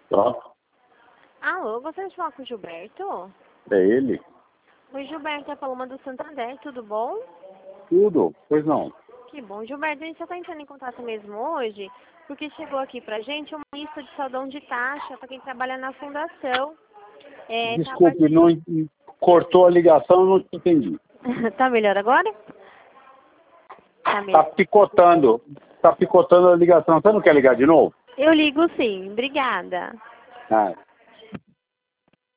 Tá? Alô, gostaria de falar com o Gilberto? É ele? Oi, Gilberto, é a Paloma do Santander, tudo bom? Tudo? Pois não. Que bom, Gilberto, a gente só tá entrando em contato mesmo hoje, porque chegou aqui pra gente uma lista de saldão de taxa para quem trabalha na fundação. Tá a Desculpe, não cortou a ligação, eu não te entendi. Tá melhor agora? Tá Tá melhor. picotando. Tá picotando a ligação. Você não quer ligar de novo? Eu ligo sim, obrigada. Ah.